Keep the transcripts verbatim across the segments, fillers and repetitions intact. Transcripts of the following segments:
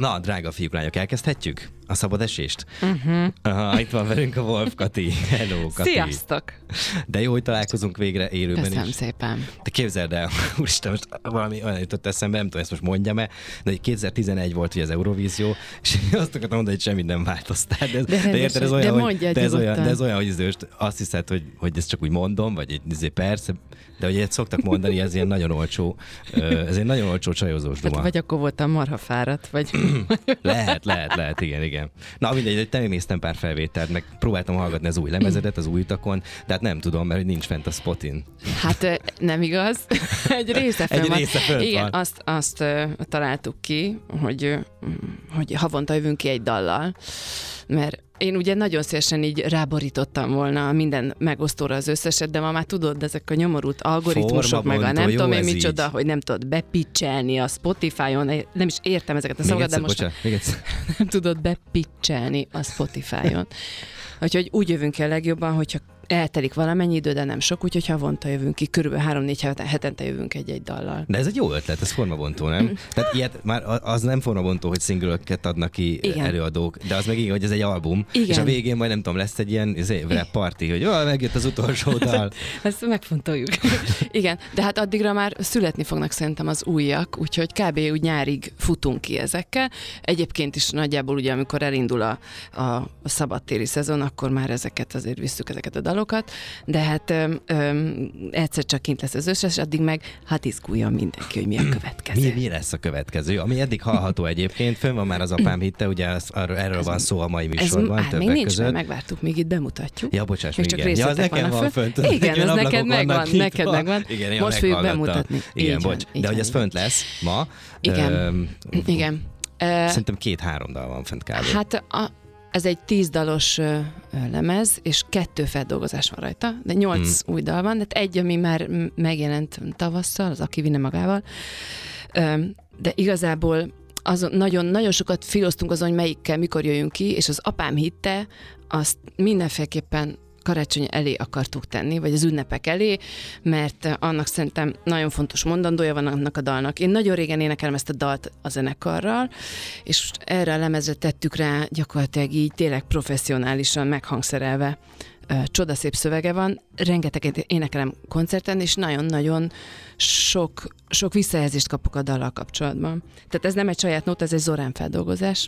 Na, drága fiúk, lányok, elkezdhetjük a szabad esést? Uh-huh. Aha, itt van velünk a Wolf Kati. Hello, Kati. Sziasztok! De jó, hogy találkozunk végre élőben Köszönöm is. szépen. Te képzeld el, úristen, most valami olyan jutott eszembe, nem tudom, ezt most mondjam-e, de hogy kétezer-tizenegy volt ugye az Eurovízió, és azt akartam mondani, hogy semmit nem változtál. De, de, de érted, ez olyan, de hogy, de ez olyan, de ez olyan, hogy izőst, azt hiszed, hogy, hogy ezt csak úgy mondom, vagy egy persze, de hogy ilyet szoktak mondani, ez ilyen nagyon olcsó, ez egy nagyon olcsó csajozós duma. Hát, vagy akkor voltam marha fáradt, vagy... lehet, lehet, lehet, igen, igen. Na mindegy, te néztem pár felvételt, meg próbáltam hallgatni az új lemezedet az új utakon, de hát nem tudom, mert nincs fent a Spotin. Hát nem igaz. Egy része fönn Egy van. része fönn Igen, van. azt, azt uh, találtuk ki, hogy, hogy havonta jövünk ki egy dallal, mert én ugye nagyon szívesen így ráborítottam volna minden megosztóra az összeset, de ma már tudod, ezek a nyomorult algoritmusok, meg a nem jó, tudom én ez micsoda, így. hogy nem tudod bepicselni a Spotify-on, nem is értem ezeket a szavakat, de most bocsánat, még egyszer. nem tudod bepicselni a Spotify-on. Úgyhogy úgy jövünk el legjobban, hogyha eltelik valamennyi idő, de nem sok, úgyhogy havonta jövünk ki, körülbelül három-négy hetente jövünk egy-egy dallal. De ez egy jó ötlet, ez formabontó, nem? Tehát ilyet már az nem formabontó, hogy szingölöket adnak ki Igen. előadók, de az meg igen, hogy ez egy album, Igen. és a végén majd nem tudom, lesz egy ilyen rap party, hogy ó, megjött az utolsó dal. Ezt megfontoljuk. Igen, de hát addigra már születni fognak szerintem az újak, úgyhogy kb. Úgy nyárig futunk ki ezekkel. Egyébként is nagyjából ugye, amikor elindul a, a szabadtéri szezon, akkor már ezeket azért visszük, ezeket a dalokat, de hát öm, öm, egyszer csak kint lesz az összes, addig meg hát izguljon mindenki, hogy mi a következő. Mi, mi lesz a következő? Ami eddig hallható egyébként, fönn van már az Apám hitte, ugye az, arról, erről ez, van szó a mai ez műsorban, hát még többek nincs, között. mert megvártuk, még itt bemutatjuk. Ja, bocsáss, még még csak igen. Ja, az részletek nekem van fönt. fönt. Igen, az ablakok neked megvan, vannak nyitva. neked megvan. Igen, én most fogjuk meghallgattam. bemutatni. Igen, Így bocs. van, így De hogy van. ez fönt lesz ma. Igen, Öm, igen. Szerintem két-három dal van fent kb. Hát a, ez egy tíz dalos ö, lemez, és kettő feldolgozás van rajta, de nyolc hmm. új dal van, tehát egy, ami már megjelent tavasszal, az Aki vinne magával, ö, de igazából azon nagyon, nagyon sokat filoztunk azon, hogy melyikkel mikor jöjjünk ki, és az Apám hitte, azt mindenféleképpen karácsony elé akartuk tenni, vagy az ünnepek elé, mert annak szerintem nagyon fontos mondandója van annak a dalnak. Én nagyon régen énekelem ezt a dalt a zenekarral, és erre a lemezre tettük rá gyakorlatilag így tényleg professzionálisan meghangszerelve. Csodaszép szövege van, rengeteget énekelem koncerten, és nagyon-nagyon sok, sok visszajelzést kapok a dallal kapcsolatban. Tehát ez nem egy saját nóta, ez egy Zorán feldolgozás,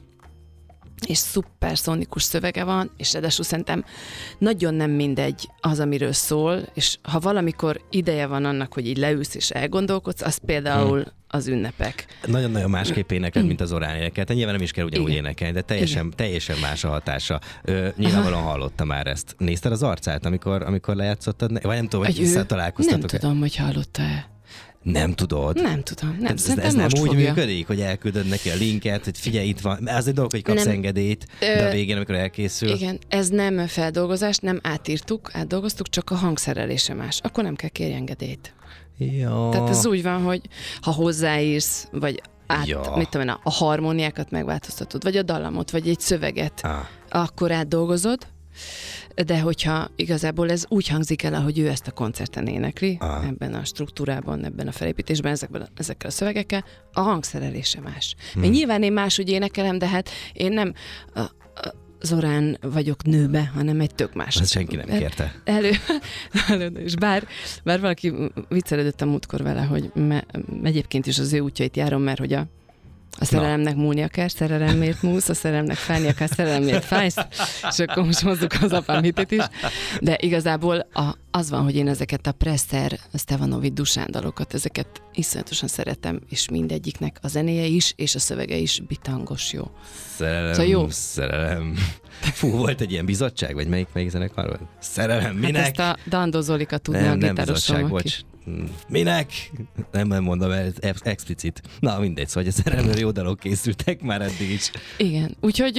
és szuper szonikus szövege van, és ráadásul szerintem nagyon nem mindegy az, amiről szól, és ha valamikor ideje van annak, hogy így leülsz és elgondolkodsz, az például hmm. az ünnepek. Nagyon-nagyon másképp énekel, mint az Orán énekelt. Nyilván nem is kell ugyanúgy Igen. énekelni, de teljesen, teljesen más a hatása. Ö, nyilvánvalóan hallottam már ezt. Nézted az arcát, amikor, amikor lejátszottad? Vagy nem tudom, hogy visszatalálkoztatok. Nem tudom, hogy hallotta-e. Nem tudod? Nem tudom, nem. Ez, ez nem úgy fogja. Működik, hogy elküldöd neki a linket, hogy figyelj, itt van. Az egy dolog, hogy kapsz nem. engedélyt, de a végén, amikor elkészül. Igen, ez nem feldolgozás, nem átírtuk, átdolgoztuk, csak a hangszerelése más. Akkor nem kell kérni engedélyt. Ja. Tehát ez úgy van, hogy ha hozzáírsz, vagy át, ja. mit tudom én, a harmóniákat megváltoztatod, vagy a dallamot, vagy egy szöveget, ah. akkor átdolgozod, de hogyha igazából ez úgy hangzik el, ahogy ő ezt a koncerten énekli, ah. ebben a struktúrában, ebben a felépítésben, ezekben, ezekkel a szövegekkel, a hangszerelése más. Hmm. Még nyilván én máshogy énekelem, de hát én nem a, a Zorán vagyok nőbe, hanem egy tök más. Ezt senki nem kérte. Elő, elő és bár, bár valaki viccelődött a múltkor vele, hogy me, egyébként is az ő útjait járom, mert hogy a A szerelemnek múlnia kell, szerelemért múlsz, a szerelemnek fájnia kell, szerelemért fájsz, és akkor most hozzuk az Apám hitét is. De igazából a, az van, hogy én ezeket a Presser, Stevanovic, Dusán dalokat, ezeket iszonyatosan szeretem, és mindegyiknek a zenéje is, és a szövege is bitangos jó. Szerelem, szóval jó. szerelem. Fú, volt egy ilyen bizottság, vagy melyik, melyik zenekar volt? Szerelem, minek? Hát ezt a Dandó Zolika tudná, nem, a nem gitárosom. bizottság, bocs. Minek? Nem, nem mondom, ez explicit. Na mindegy, szóval, hogy a szerelemről jó dalok készültek már eddig is. Igen, úgyhogy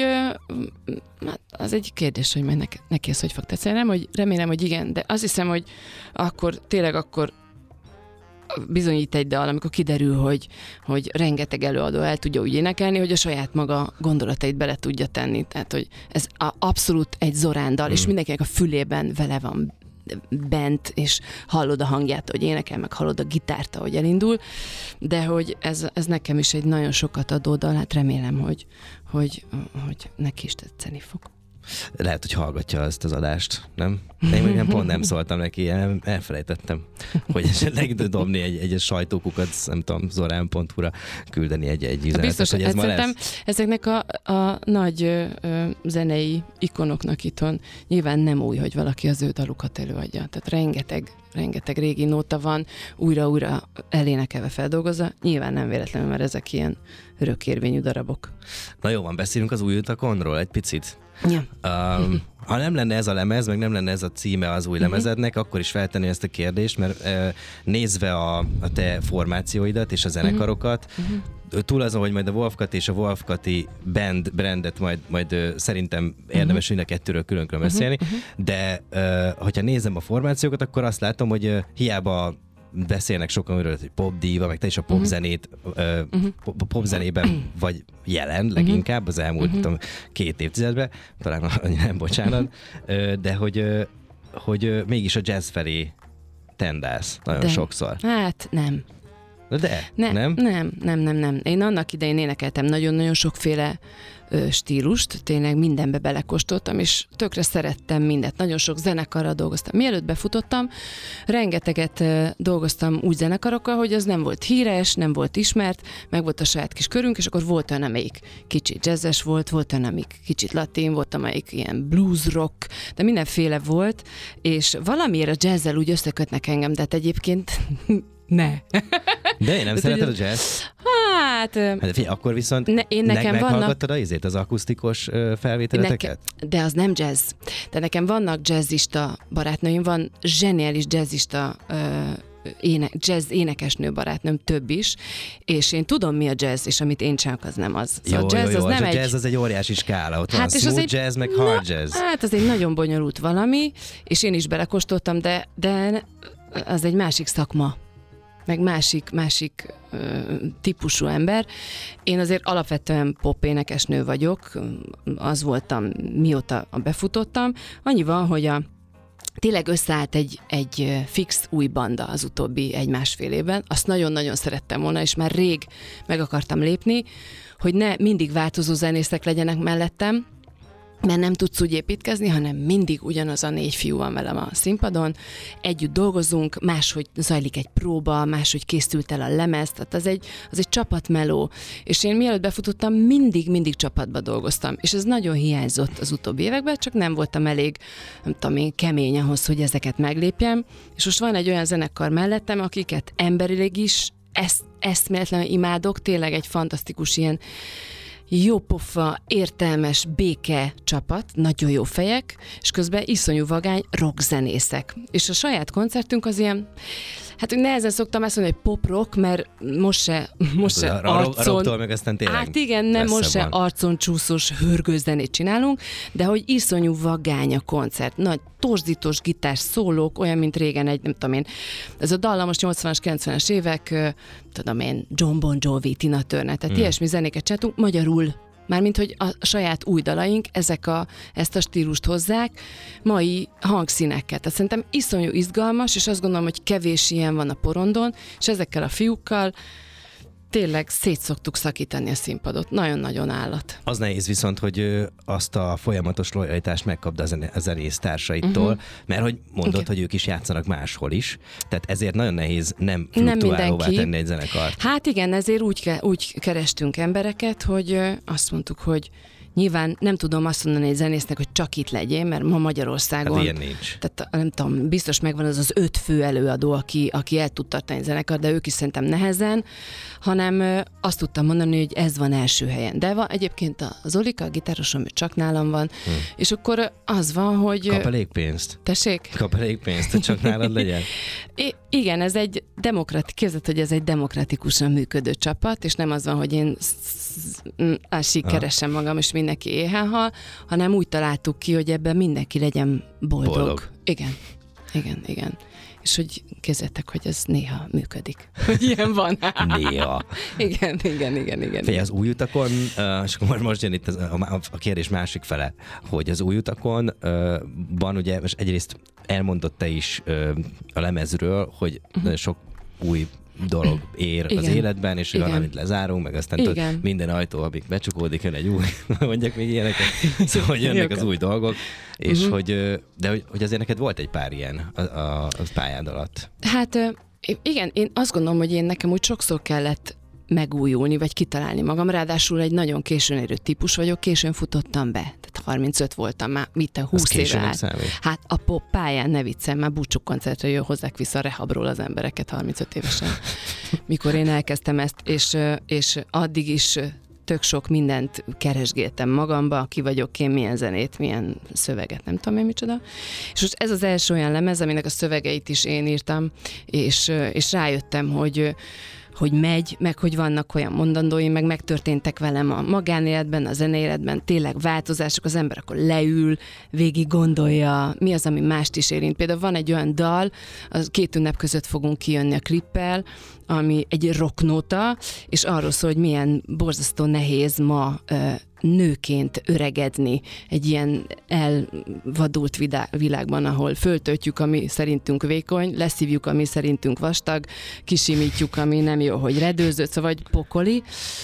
az egy kérdés, hogy majd neki, neki ez hogy fog tetszeni. Nem, hogy remélem, hogy igen, de azt hiszem, hogy akkor tényleg akkor bizonyít egy dal, amikor kiderül, hogy, hogy rengeteg előadó el tudja úgy énekelni, hogy a saját maga gondolatait bele tudja tenni. Tehát, hogy ez a, abszolút egy Zorán dal, hmm. és mindenkinek a fülében vele van bent, és hallod a hangját, hogy énekel, meg hallod a gitárt, ahogy elindul, de hogy ez, ez nekem is egy nagyon sokat adó dal, hát remélem, hogy, hogy, hogy neki is tetszeni fog. Lehet, hogy hallgatja ezt az adást, nem? Én még nem, pont nem szóltam neki, elfelejtettem, hogy esetleg dobni egy, egy sajtókukat, nem tudom, zorán pont hu-ra küldeni egy, egy üzenetet, biztos, hogy ez ma lesz. Ezeknek a, a nagy ö, zenei ikonoknak itthon nyilván nem új, hogy valaki az ő dalukat előadja. Tehát rengeteg, rengeteg régi nóta van, újra-újra elénekelve feldolgozza. Nyilván nem véletlenül, mert ezek ilyen örökérvényű darabok. Na jó van, beszélünk az új utakonról egy picit. Ja. Um, ha nem lenne ez a lemez, meg nem lenne ez a címe az új uh-huh. lemezednek, akkor is feltenni ezt a kérdést, mert uh, nézve a, a te formációidat és a zenekarokat, uh-huh. túl azon, hogy majd a Wolfkat és a Wolfkati band, brandet majd, majd uh, szerintem érdemes uh-huh. mind a kettőről külön-külön beszélni, uh-huh. de uh, hogyha nézem a formációkat, akkor azt látom, hogy uh, hiába beszélnek sokan arról, hogy popdíva, meg te is a popzenét, uh-huh. uh, popzenében vagy jelen leginkább az elmúlt uh-huh. tudom, két évtizedben, talán nem, bocsánat, uh, de hogy, uh, hogy uh, mégis a jazz felé tendálsz nagyon de. sokszor. Hát nem. De, ne, nem? Nem, nem, nem, nem. Én annak idején énekeltem nagyon-nagyon sokféle ö, stílust, tényleg mindenbe belekóstoltam, és tökre szerettem mindet. Nagyon sok zenekarral dolgoztam. Mielőtt befutottam, rengeteget ö, dolgoztam úgy zenekarokkal, hogy az nem volt híres, nem volt ismert, meg volt a saját kis körünk, és akkor volt olyan, amelyik kicsit jazzes volt, volt olyan, amelyik kicsit latin, volt, amelyik ilyen blues rock, de mindenféle volt, és valamiért a jazzzel úgy összekötnek engem, de hát egyébként ne. De én nem szereted a jazz? Hát... hát figyelj, akkor viszont ne, én nekem meg, meghallgattad vannak... az, az akusztikus felvételeteket? Neke... De az nem jazz. De nekem vannak jazzista barátnőim, van zseniális jazzista uh, éne, jazz énekesnő barátnőm, több is, és én tudom, mi a jazz, és amit én csinálok, az nem az. Jó, szóval jazz jó, jó, az nem a egy... jazz az egy óriási skála, ott hát van smooth egy... jazz, meg hard jazz. Na, hát az egy nagyon bonyolult valami, és én is belekóstoltam, de, de az egy másik szakma, meg másik, másik ö, típusú ember. Én azért alapvetően popénekesnő vagyok, az voltam mióta befutottam. Annyi van, hogy a tényleg összeállt egy, egy fix új banda az utóbbi egy-másfél évben. Azt nagyon-nagyon szerettem volna, és már rég meg akartam lépni, hogy ne mindig változó zenészek legyenek mellettem, mert nem tudsz úgy építkezni, hanem mindig ugyanaz a négy fiú van velem a színpadon, együtt dolgozunk, máshogy zajlik egy próba, máshogy készült el a lemez, tehát az egy, az egy csapatmeló, és én mielőtt befutottam, mindig-mindig csapatba dolgoztam, és ez nagyon hiányzott az utóbbi években, csak nem voltam elég, nem tudom én, kemény ahhoz, hogy ezeket meglépjem, és most van egy olyan zenekar mellettem, akiket emberileg is ezt, eszméletlenül imádok, tényleg egy fantasztikus ilyen jópofa, értelmes, béke csapat, nagyon jó fejek, és közben iszonyú vagány rockzenészek. És a saját koncertünk az ilyen, hát nehezen szoktam ezt mondani, hogy pop-rock, mert most se, most se a, arcon... A rocktól meg aztán tényleg hát igen, nem, most se arcon csúszós hörgőzenét csinálunk, de hogy iszonyú vagány a koncert. Nagy torzítós gitár szólók, olyan, mint régen egy, nem tudom én, ez a dallamos nyolcvanas, kilencvenes évek, tudom én, John Bon Jovi, Tina Turner, tehát mm. ilyesmi zenéket csináltunk, magyarul, mármint, hogy a saját új dalaink ezek a, ezt a stílust hozzák, mai hangszínekkel. Tehát szerintem iszonyú izgalmas, és azt gondolom, hogy kevés ilyen van a porondon, és ezekkel a fiúkkal tényleg szét szoktuk szakítani a színpadot. Nagyon-nagyon állat. Az nehéz viszont, hogy azt a folyamatos lojalitást megkapd a zenész társaitól, uh-huh. mert hogy mondod, okay. hogy ők is játszanak máshol is, tehát ezért nagyon nehéz nem fluktuálóvá tenni egy zenekart. Hát igen, ezért úgy, ke- úgy kerestünk embereket, hogy azt mondtuk, hogy nyilván nem tudom azt mondani egy zenésznek, hogy csak itt legyél, mert ma Magyarországon... Hát ilyen nincs. Tehát nem tudom, biztos megvan az az öt fő előadó, aki, aki el tud tartani zenekar, de ők is szerintem nehezen, hanem azt tudtam mondani, hogy ez van első helyen. De van, egyébként a Zolika, a gitárosom, csak nálam van, hm. és akkor az van, hogy... Kap elég pénzt. Tessék? Kap elég pénzt, hogy csak nálad legyen. I- igen, ez egy demokratikus, képzeld, hogy ez egy demokratikusan működő csapat, és nem az van, hogy én keresem magam, és mindenki éhen hal, hanem úgy találtuk ki, hogy ebben mindenki legyen boldog. boldog. Igen, igen, igen. és hogy kezdettek, hogy ez néha működik. Hogy ilyen van. Néha. Igen, igen, igen, igen. Figyelj, az új utakon, uh, és akkor most jön itt az, a, a kérdés másik fele, hogy az új utakon uh, van ugye, most egyrészt elmondott te is uh, a lemezről, hogy uh-huh. sok új dolog ér igen. az életben, és van, amit lezárunk, meg aztán tud, minden ajtó, amíg becsukódik, jön egy új, mondjak még ilyeneket, szóval hogy jönnek az új dolgok, és uh-huh. hogy, de hogy, hogy azért neked volt egy pár ilyen a, a, a pályád alatt. Hát igen, én azt gondolom, hogy én nekem úgy sokszor kellett megújulni, vagy kitalálni magam. Ráadásul egy nagyon későn érő típus vagyok, későn futottam be. Tehát harmincöt voltam már, mit a húsz éve át. Hát a pop pályán, ne viccem, már búcsú koncertre jön, hozzák vissza a rehabról az embereket harmincöt évesen. Mikor én elkezdtem ezt, és, és addig is tök sok mindent keresgéltem magamba, ki vagyok én, milyen zenét, milyen szöveget, nem tudom én micsoda. És most ez az első olyan lemez, aminek a szövegeit is én írtam, és, és rájöttem, hogy hogy megy, meg hogy vannak olyan mondandóim, meg megtörténtek velem a magánéletben, a zenéletben, tényleg változások, az ember akkor leül, végig gondolja, mi az, ami mást is érint. Például van egy olyan dal, az két ünnep között fogunk kijönni a klippel, ami egy rocknóta, és arról szól, hogy milyen borzasztó nehéz ma nőként öregedni egy ilyen elvadult világban, ahol föltöltjük, ami szerintünk vékony, leszívjuk, ami szerintünk vastag, kisimítjuk, ami nem jó, hogy redőzött, szóval vagy pokoli.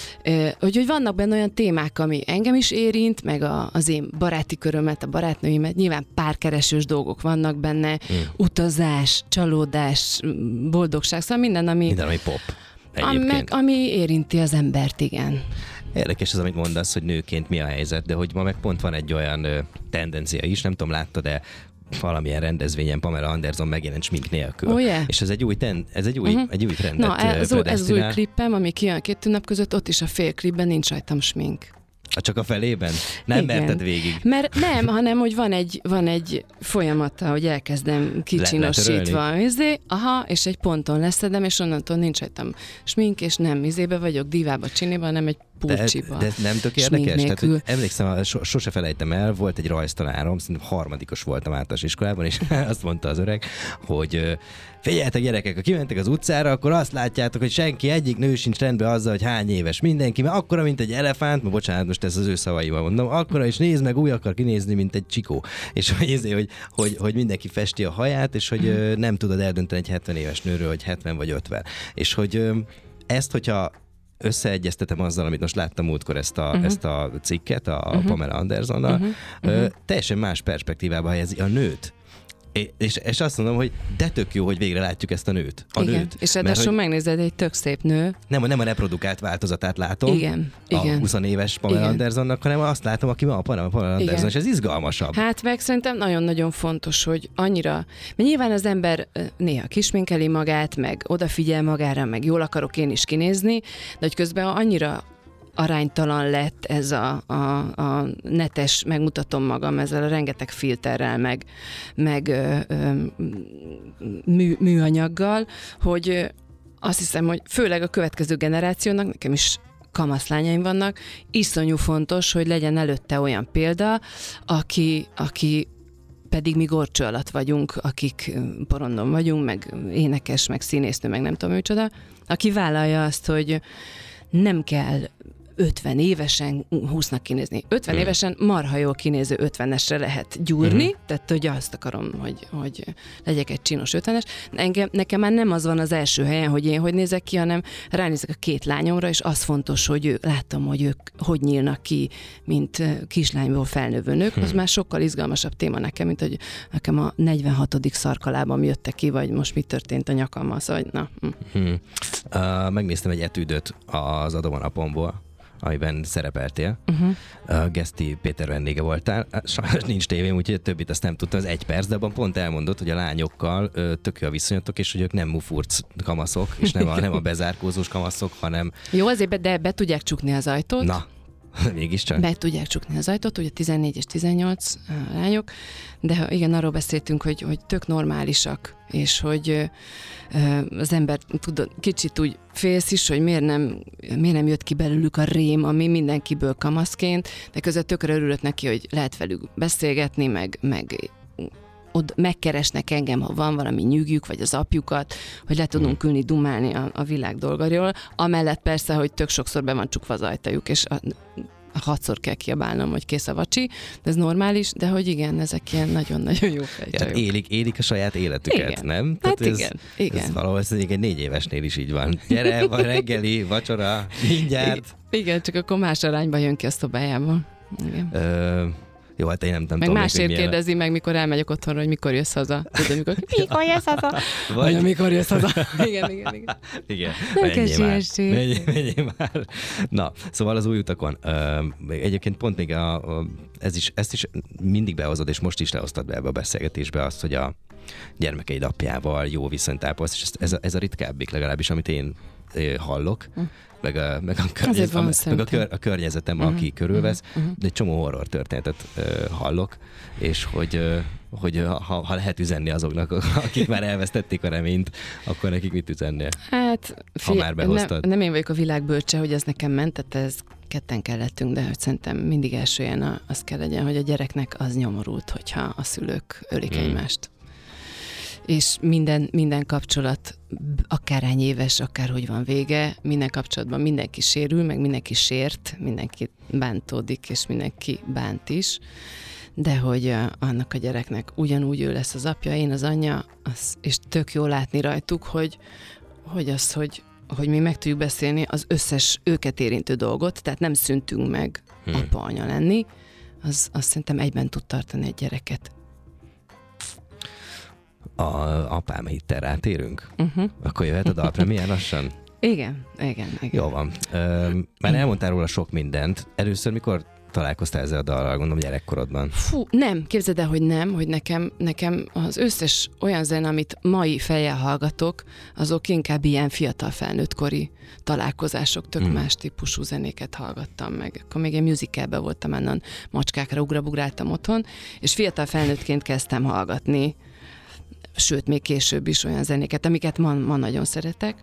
Hogy, hogy vannak benne olyan témák, ami engem is érint, meg a, az én baráti körömet, a barátnőimet, nyilván párkeresős dolgok vannak benne, mm. utazás, csalódás, boldogság, szóval minden, ami, minden, ami pop. Ami, meg, ami érinti az embert, igen. Érdekes az, amit mondasz, hogy nőként mi a helyzet, de hogy ma meg pont van egy olyan ö, tendencia is, nem tudom, láttad, de valamilyen rendezvényen Pamela Anderson megjelent smink nélkül. Oh, yeah. És ez egy új, ten, ez egy új, uh-huh. egy új trendet Na, ez, ez az új klippem, ami kijön két ünnep között, ott is a fél klipben nincs rajtam smink. Csak a felében? Nem igen. merted végig? Mert nem, hanem, hogy van egy, van egy folyamata, hogy elkezdem kicsinosítva, izé, aha, és egy ponton leszedem, és onnantól nincs rajtam smink, és nem izébe vagyok, divába, csiniba, hanem egy pulcsiba. De, de nem tök érdekes? Tehát, hogy emlékszem, sose felejtem el, volt egy rajztanárom, szerintem harmadikos voltam általános iskolában, és azt mondta az öreg, hogy figyeljetek gyerekek, ha kimentek az utcára, akkor azt látjátok, hogy senki, egyik nő sincs rendben azzal, hogy hány éves mindenki, mert akkora, mint egy elefánt, ma bocsánat, most ez az ő szavaival mondom, akkora is néz meg, úgy akar kinézni, mint egy csikó. És hogy, hogy, hogy, hogy mindenki festi a haját, és hogy nem tudod eldönteni egy hetven éves nőről, hogy hetven vagy ötven. És hogy ezt, hogyha összeegyeztetem azzal, amit most láttam múltkor ezt a, uh-huh. ezt a cikket a uh-huh. Pamela Andersonnal, uh-huh. Uh-huh. teljesen más perspektívába helyezi a nőt. És, és azt mondom, hogy de tök jó, hogy végre látjuk ezt a nőt. A igen. nőt. És ráadásul hogy... megnézed, egy tök szép nő. Nem, nem a reprodukált változatát látom. Igen. A igen. húsz éves Pamela igen. Andersonnak, hanem azt látom, aki ma a Pamela Anderson, és ez izgalmasabb. Hát meg szerintem nagyon-nagyon fontos, hogy annyira, mert nyilván az ember néha kisminkeli magát, meg odafigyel magára, meg jól akarok én is kinézni, de hogy közben annyira aránytalan lett ez a, a, a netes, megmutatom magam ezzel a rengeteg filterrel, meg, meg ö, ö, mű, műanyaggal, hogy azt hiszem, hogy főleg a következő generációnak, nekem is kamaszlányaim vannak, iszonyú fontos, hogy legyen előtte olyan példa, aki, aki pedig mi gorcső alatt vagyunk, akik porondon vagyunk, meg énekes, meg színésznő, meg nem tudom micsoda, aki vállalja azt, hogy nem kell ötven évesen húsznak kinézni. ötven hmm. évesen marha jól kinéző ötvenesre lehet gyúrni, hmm. tehát hogy azt akarom, hogy, hogy legyek egy csinos ötvenes. Engem, nekem már nem az van az első helyen, hogy én hogy nézek ki, hanem ránézek a két lányomra, és az fontos, hogy ő, láttam, hogy ők hogy nyílnak ki, mint kislányból felnövő nők. Hmm. Az már sokkal izgalmasabb téma nekem, mint hogy nekem a negyvenhatodik szarkalában jöttek ki, vagy most mi történt a nyakammal, szóval, na. Hm. Hmm. Uh, megnéztem egy etűdöt az Adomanapomból, amiben szerepeltél. Uh-huh. Uh, Geszti Péter vendége voltál. Sajnos nincs tévém, úgyhogy a többit azt nem tudtam. Az egy perc, de abban pont elmondott, hogy a lányokkal uh, tök jó a viszonyatok, és hogy ők nem mufurc kamaszok, és nem a, nem a bezárkózós kamaszok, hanem... Jó, azért be, de be tudják csukni az ajtót. Na, mégiscsak. Be tudják csukni az ajtót, ugye tizennégy és tizennyolc uh, lányok, de igen, arról beszéltünk, hogy, hogy tök normálisak, és hogy uh, az ember tud, kicsit úgy félsz is, hogy miért nem, miért nem jött ki belőlük a rém, ami mindenkiből kamaszként, de közben tökre örülök neki, hogy lehet velük beszélgetni, meg, meg ott megkeresnek engem, ha van valami nyűgjük, vagy az apjukat, hogy le tudunk ülni, dumálni a, a világ dolgairól. Amellett persze, hogy tök sokszor be van csukva az ajtajuk, és a, hatszor kell kiabálnom, hogy kész a vacsi, de ez normális, de hogy igen, ezek ilyen nagyon-nagyon jó fejcsajok. Ja, élik, élik a saját életüket, igen. nem? Hát ez, igen, igen. Ez valahol ez egy négy évesnél is így van. Gyere, van reggeli, vacsora, mindjárt. Igen, csak akkor más arányban jön ki a szobájából. Igen. Ö, jó, hát én nem, nem meg tudom. Másért még, kérdezi milyen... meg, mikor elmegyek otthonra, hogy mikor jössz haza. Tudod, mikor, mikor jössz haza? Vagy... Vagy mikor jössz haza? Igen, igen, igen. Igen. Nem kell siessé. Menj, menj már. Na, szóval az új utakon. Uh, egyébként pont még a, a, ez is, ezt is mindig behozod, és most is lehoztad be ebbe a beszélgetésbe azt, hogy a gyermekeid apjával jó viszonyt ápolsz, és ez, ez, a, ez a ritkábbik legalábbis, amit én hallok, uh. meg, a, meg, a, környez, van, a, meg a, kör, a környezetem, uh-huh. aki körülvesz, uh-huh. de egy csomó horror történetet uh, hallok, és hogy, uh, hogy ha, ha lehet üzenni azoknak, akik már elvesztették a reményt, akkor nekik mit üzennél? Hát, ha már behoztad. Nem, nem én vagyok a világ bölcse, hogy ez nekem ment, tehát ez ketten kellettünk, de hogy szerintem mindig első ilyen az kell legyen, hogy a gyereknek az nyomorult, hogyha a szülők ölik hmm. egymást. És minden, minden kapcsolat, akárhány éves, akárhogy van vége, minden kapcsolatban mindenki sérül, meg mindenki sért, mindenki bántódik, és mindenki bánt is, de hogy annak a gyereknek ugyanúgy ő lesz az apja, én az anyja, az, és tök jó látni rajtuk, hogy, hogy az, hogy, hogy mi meg tudjuk beszélni az összes őket érintő dolgot, tehát nem szüntünk meg hmm. apa-anya lenni, az, az szerintem egyben tud tartani egy gyereket. A apám hittel rátérünk? Uh-huh. Akkor jöhet a dalpremiér lassan? Igen, igen, igen. Jó van. Ö, már elmondtál róla sok mindent. Először mikor találkoztál ezzel a dallal, gondolom gyerekkorodban? Fú, nem, képzeld el, hogy nem, hogy nekem, nekem az összes olyan zene, amit mai fejjel hallgatok, azok inkább ilyen fiatal felnőttkori találkozások, tök hmm. más típusú zenéket hallgattam meg. Akkor még én musicalben voltam, onnan macskákra ugrabugráltam otthon, és fiatal felnőttként kezdtem hallgatni, sőt, még később is olyan zenéket, amiket ma, ma nagyon szeretek.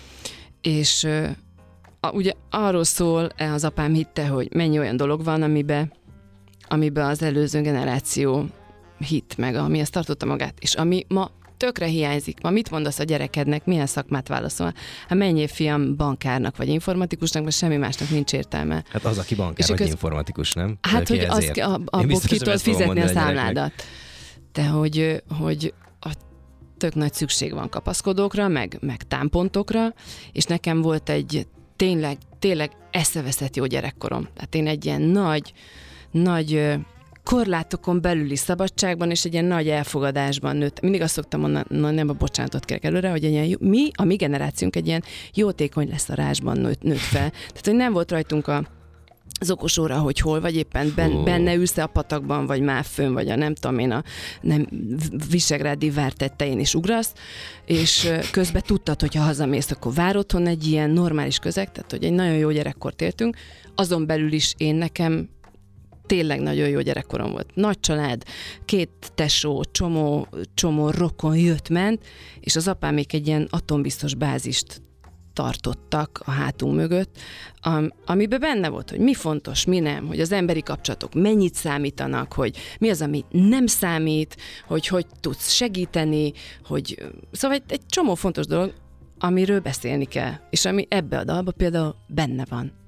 És a, ugye arról szól, az apám hitte, hogy mennyi olyan dolog van, amiben amibe az előző generáció hitt meg, amihez tartotta magát, és ami ma tökre hiányzik. Ma mit mondasz a gyerekednek, milyen szakmát válaszol? Hát menjél fiam bankárnak vagy informatikusnak, mert semmi másnak nincs értelme. Hát az, aki bankár vagy köz... informatikus, nem? Hát, hogy az, abból ki tudod fizetni a számládat. De hogy, hogy tök nagy szükség van kapaszkodókra, meg, meg támpontokra, és nekem volt egy tényleg, tényleg eszeveszett jó gyerekkorom. Tehát én egy ilyen nagy, nagy korlátokon belüli szabadságban, és egy ilyen nagy elfogadásban nőtt. Mindig azt szoktam mondani, nem a bocsánatot kérek előre, hogy egy ilyen, mi, a mi generációnk egy ilyen jótékony leszarásban nőtt, nőtt fel. Tehát, hogy nem volt rajtunk a az okos óra, hogy hol vagy éppen ben, benne ülsz a patakban, vagy már fönn, vagy a nem tudom én a nem, visegrádi vár tettején is ugrasz, és közben tudtad, hogyha hazamész, akkor vár otthon egy ilyen normális közeg, tehát hogy egy nagyon jó gyerekkort éltünk, azon belül is én nekem tényleg nagyon jó gyerekkorom volt. Nagy család, két tesó, csomó, csomó rokon jött-ment, és az apám még egy ilyen atombiztos bázist tartottak a hátunk mögött, am, amiben benne volt, hogy mi fontos, mi nem, hogy az emberi kapcsolatok mennyit számítanak, hogy mi az, ami nem számít, hogy hogy tudsz segíteni, hogy szóval egy, egy csomó fontos dolog, amiről beszélni kell, és ami ebbe a dalba például benne van.